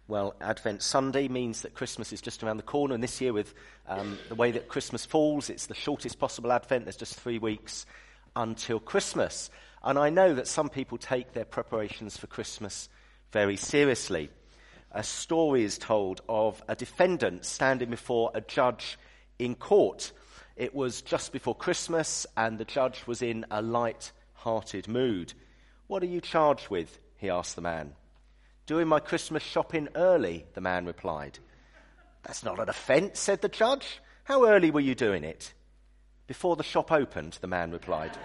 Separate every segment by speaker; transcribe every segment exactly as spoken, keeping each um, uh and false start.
Speaker 1: Well, Advent Sunday means that Christmas is just around the corner, and this year with um, the way that Christmas falls, it's the shortest possible Advent. There's just three weeks until Christmas. And I know that some people take their preparations for Christmas very seriously. A story is told of a defendant standing before a judge in court. It was just before Christmas, and the judge was in a light-hearted mood. "What are you charged with?" he asked the man. "Doing my Christmas shopping early," the man replied. "That's not an offence," said the judge. "How early were you doing it?" "Before the shop opened," the man replied.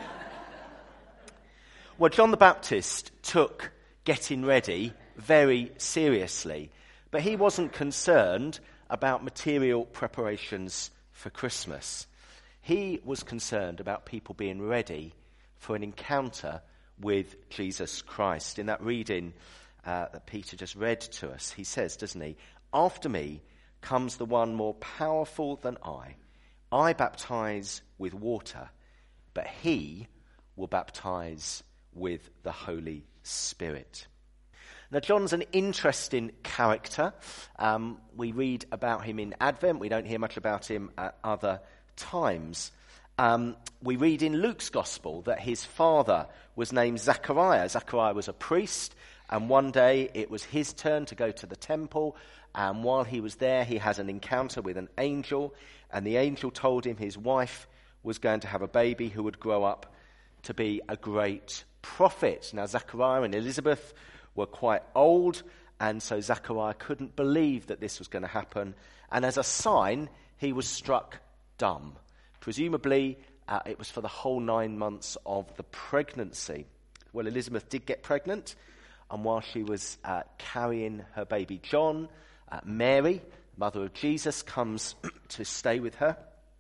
Speaker 1: Well, John the Baptist took getting ready very seriously, but he wasn't concerned about material preparations for Christmas. He was concerned about people being ready for an encounter with Jesus Christ. In that reading uh, that Peter just read to us, he says, doesn't he, "After me comes the one more powerful than I. I baptize with water, but he will baptize with the Holy Spirit." Now, John's an interesting character. Um, we read about him in Advent. We don't hear much about him at other times. Um, we read in Luke's Gospel that his father was named Zachariah. Zachariah was a priest, and one day it was his turn to go to the temple, and while he was there, he has an encounter with an angel, and the angel told him his wife was going to have a baby who would grow up to be a great prophet. Now, Zachariah and Elizabeth were quite old, and so Zachariah couldn't believe that this was going to happen, and as a sign, he was struck dumb. Presumably, uh, it was for the whole nine months of the pregnancy. Well, Elizabeth did get pregnant, and while she was uh, carrying her baby John, uh, Mary, mother of Jesus, comes to stay with her,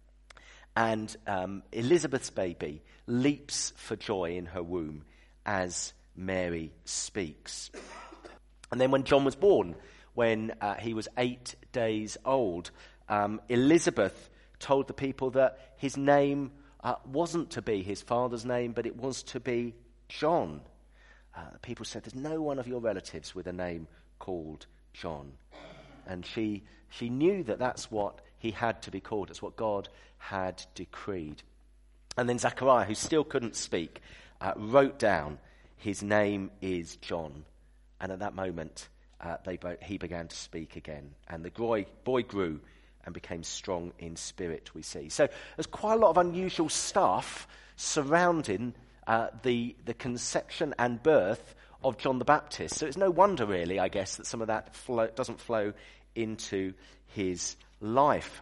Speaker 1: and um, Elizabeth's baby leaps for joy in her womb as Mary speaks. And then when John was born, when uh, he was eight days old, um, Elizabeth told the people that his name uh, wasn't to be his father's name, but it was to be John. Uh, people said, "There's no one of your relatives with a name called John." And she she knew that that's what he had to be called. It's what God had decreed. And then Zachariah, who still couldn't speak, uh, wrote down, "His name is John." And at that moment, uh, they bo- he began to speak again. And the boy, boy grew and became strong in spirit, we see. So there's quite a lot of unusual stuff surrounding uh, the, the conception and birth of John the Baptist. So it's no wonder, really, I guess, that some of that flow, doesn't flow into his life.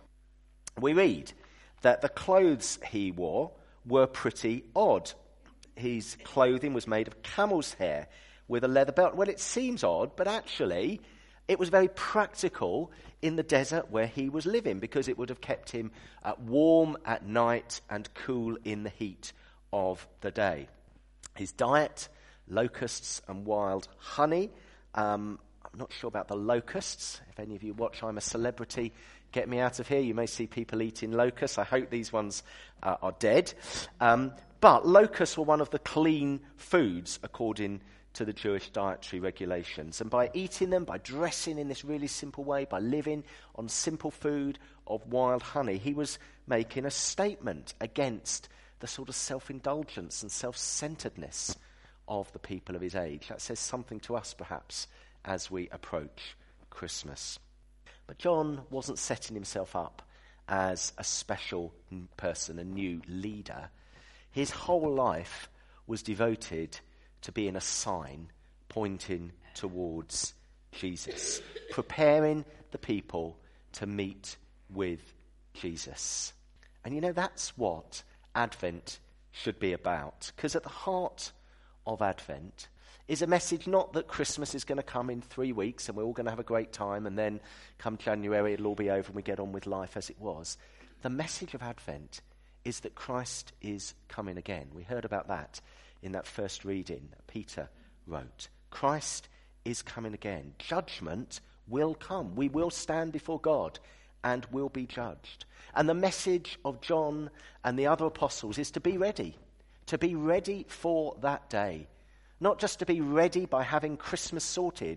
Speaker 1: We read that the clothes he wore were pretty odd. His clothing was made of camel's hair with a leather belt. Well, it seems odd, but actually it was very practical in the desert where he was living, because it would have kept him uh, warm at night and cool in the heat of the day. His diet, locusts and wild honey. Um, I'm not sure about the locusts. If any of you watch I'm a Celebrity, get me out of here. You may see people eating locusts. I hope these ones uh, are dead. Um, but locusts were one of the clean foods according to the Jewish dietary regulations. And by eating them, by dressing in this really simple way, by living on simple food of wild honey, he was making a statement against the sort of self-indulgence and self-centeredness of the people of his age. That says something to us, perhaps, as we approach Christmas. But John wasn't setting himself up as a special person, a new leader. His whole life was devoted to being a sign pointing towards Jesus, preparing the people to meet with Jesus. And you know, that's what Advent should be about, because at the heart of Advent is a message not that Christmas is going to come in three weeks and we're all going to have a great time, and then come January it'll all be over and we get on with life as it was. The message of Advent is that Christ is coming again. We heard about that in that first reading that Peter wrote. Christ is coming again. Judgment will come. We will stand before God and will be judged. And the message of John and the other apostles is to be ready. To be ready for that day. Not just to be ready by having Christmas sorted,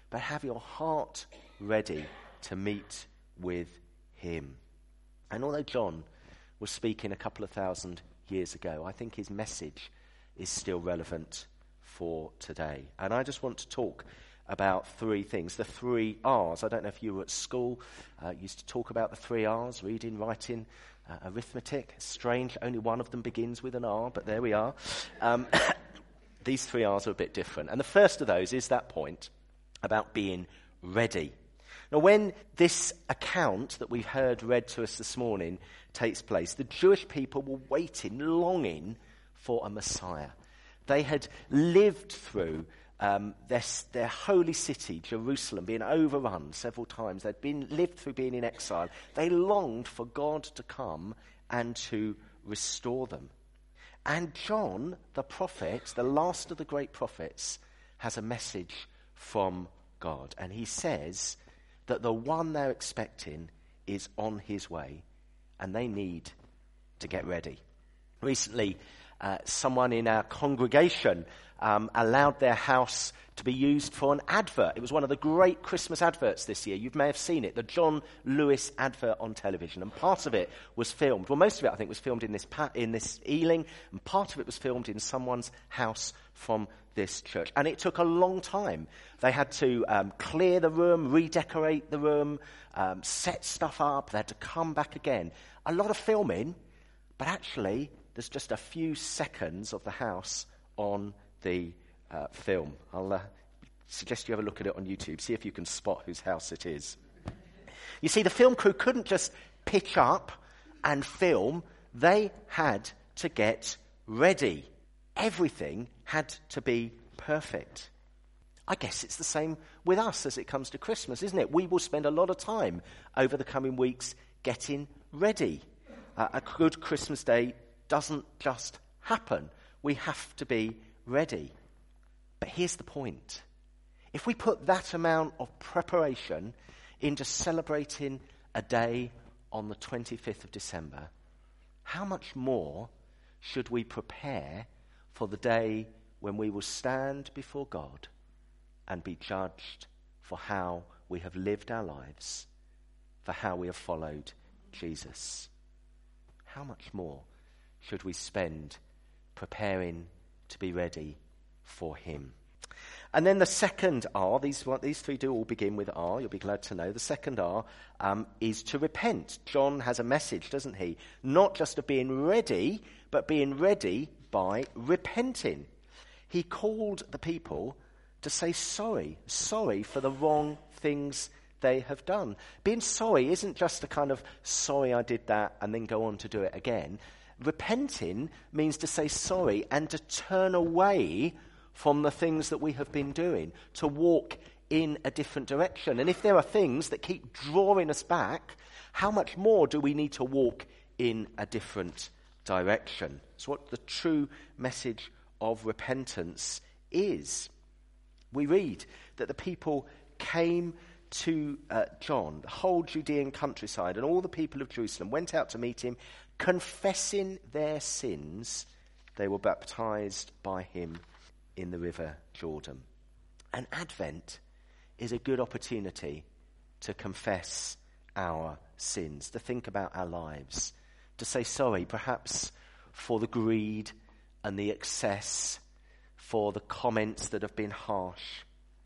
Speaker 1: but have your heart ready to meet with him. And although John was speaking a couple of thousand years ago, I think his message is still relevant for today. And I just want to talk about three things, the three R's. I don't know if you were at school, uh, used to talk about the three R's, reading, writing, uh, arithmetic. It's strange, only one of them begins with an R, but there we are. Um, these three R's are a bit different. And the first of those is that point about being ready. Now, when this account that we've heard read to us this morning takes place, the Jewish people were waiting, longing for a Messiah. They had lived through um, their, their holy city, Jerusalem, being overrun several times. They'd been lived through being in exile. They longed for God to come and to restore them. And John, the prophet, the last of the great prophets, has a message from God. And he says that the one they're expecting is on his way, and they need to get ready. Recently, uh, someone in our congregation um, allowed their house to be used for an advert. It was one of the great Christmas adverts this year. You may have seen it, the John Lewis advert on television, and part of it was filmed. Well, most of it, I think, was filmed in this pa- in this Ealing, and part of it was filmed in someone's house from this church. And it took a long time. They had to um, clear the room, redecorate the room, um, set stuff up. They had to come back again. A lot of filming, but actually there's just a few seconds of the house on the uh, film. I'll uh, suggest you have a look at it on YouTube, see if you can spot whose house it is. You see, the film crew couldn't just pitch up and film. They had to get ready. Everything had to be perfect. I guess it's the same with us as it comes to Christmas, isn't it? We will spend a lot of time over the coming weeks getting ready. Uh, a good Christmas day doesn't just happen. We have to be ready. But here's the point. If we put that amount of preparation into celebrating a day on the twenty-fifth of December, how much more should we prepare for the day when we will stand before God and be judged for how we have lived our lives, for how we have followed Jesus? How much more should we spend preparing to be ready for him? And then the second R, these, these three do all begin with R, you'll be glad to know. The second R um, is to repent. John has a message, doesn't he? Not just of being ready, but being ready by repenting. He called the people to say sorry, sorry for the wrong things they have done. Being sorry isn't just a kind of, sorry I did that and then go on to do it again. Repenting means to say sorry and to turn away from the things that we have been doing, to walk in a different direction. And if there are things that keep drawing us back, how much more do we need to walk in a different direction? It's what the true message of repentance is. We read that the people came to uh, John, the whole Judean countryside, and all the people of Jerusalem went out to meet him, confessing their sins. They were baptized by him in the river Jordan. And Advent is a good opportunity to confess our sins, to think about our lives, to say sorry, perhaps for the greed and the excess, for the comments that have been harsh.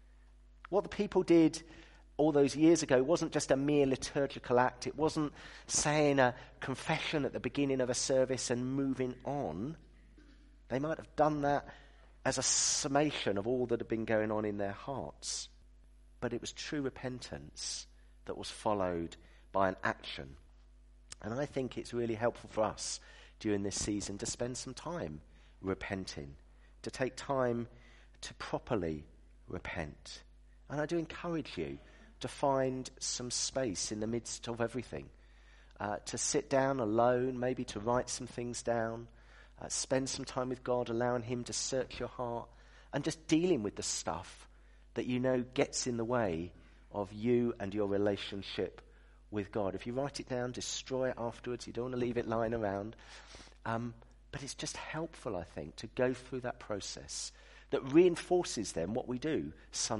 Speaker 1: What the people did all those years ago wasn't just a mere liturgical act. It wasn't saying a confession at the beginning of a service and moving on. They might have done that as a summation of all that had been going on in their hearts. But it was true repentance that was followed by an action. And I think it's really helpful for us during this season to spend some time repenting, to take time to properly repent. And I do encourage you to find some space in the midst of everything, uh, to sit down alone, maybe to write some things down, uh, spend some time with God, allowing him to search your heart, and just dealing with the stuff that you know gets in the way of you and your relationship with God. If you write it down, destroy it afterwards. You don't want to leave it lying around. Um, but it's just helpful, I think, to go through that process that reinforces then what we do Sunday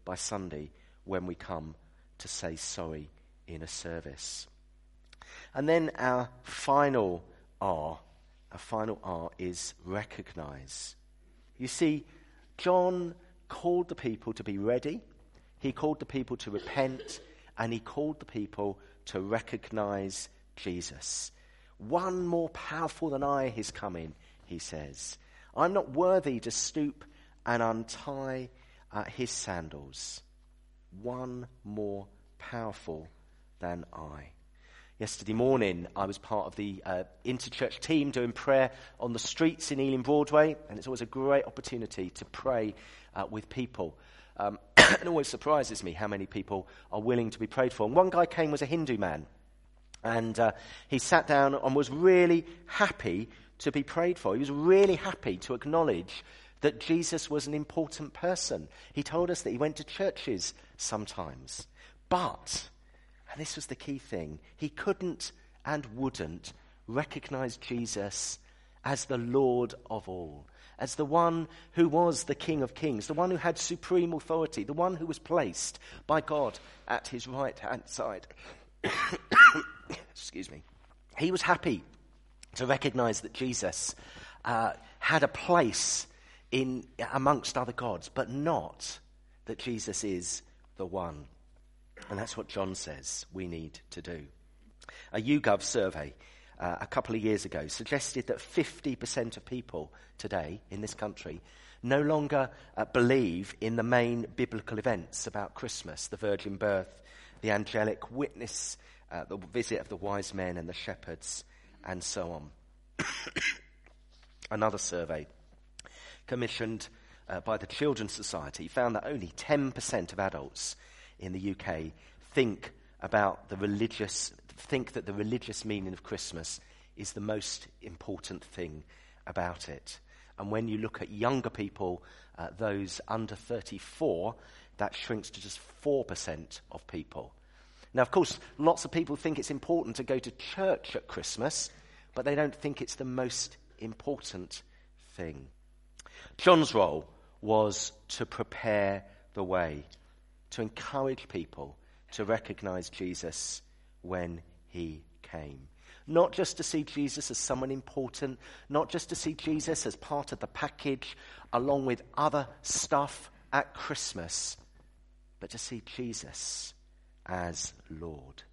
Speaker 1: by Sunday when we come to say sorry in a service. And then our final R, our final R is recognise. You see, John called the people to be ready, he called the people to repent, and he called the people to recognise Jesus. One more powerful than I is coming, he says. I'm not worthy to stoop and untie uh, his sandals. One more powerful than I. Yesterday morning, I was part of the uh, interchurch team doing prayer on the streets in Ealing Broadway, and it's always a great opportunity to pray uh, with people. Um, it always surprises me how many people are willing to be prayed for. And one guy came was a Hindu man, and uh, he sat down and was really happy to be prayed for. He was really happy to acknowledge that Jesus was an important person. He told us that he went to churches sometimes, but... and this was the key thing, he couldn't and wouldn't recognize Jesus as the Lord of all, as the one who was the King of Kings, the one who had supreme authority, the one who was placed by God at his right-hand side. Excuse me. He was happy to recognize that Jesus uh, had a place in amongst other gods, but not that Jesus is the one. And that's what John says we need to do. A YouGov survey uh, a couple of years ago suggested that fifty percent of people today in this country no longer uh, believe in the main biblical events about Christmas, the virgin birth, the angelic witness, uh, the visit of the wise men and the shepherds, and so on. Another survey commissioned uh, by the Children's Society found that only ten percent of adults in the U K think about the religious, think that the religious meaning of Christmas is the most important thing about it. And when you look at younger people, uh, those under thirty-four, that shrinks to just four percent of people. Now, of course, lots of people think it's important to go to church at Christmas, but they don't think it's the most important thing. John's role was to prepare the way, to encourage people to recognize Jesus when he came. Not just to see Jesus as someone important, not just to see Jesus as part of the package along with other stuff at Christmas, but to see Jesus as Lord.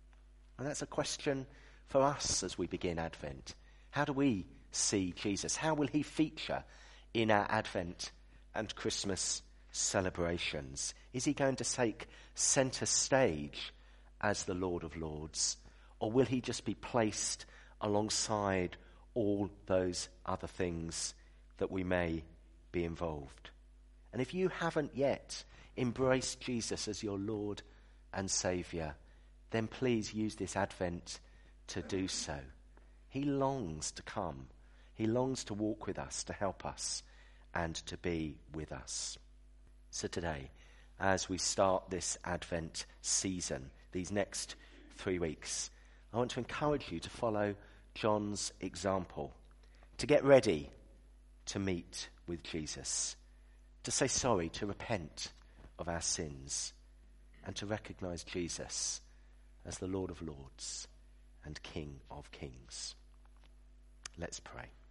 Speaker 1: And that's a question for us as we begin Advent. How do we see Jesus? How will he feature in our Advent and Christmas celebrations? Is he going to take centre stage as the Lord of Lords, or will he just be placed alongside all those other things that we may be involved? And if you haven't yet embraced Jesus as your Lord and Saviour, then please use this Advent to do so. He longs to come. He longs to walk with us, to help us, and to be with us. So today, as we start this Advent season, these next three weeks, I want to encourage you to follow John's example, to get ready to meet with Jesus, to say sorry, to repent of our sins, and to recognize Jesus as the Lord of Lords and King of Kings. Let's pray.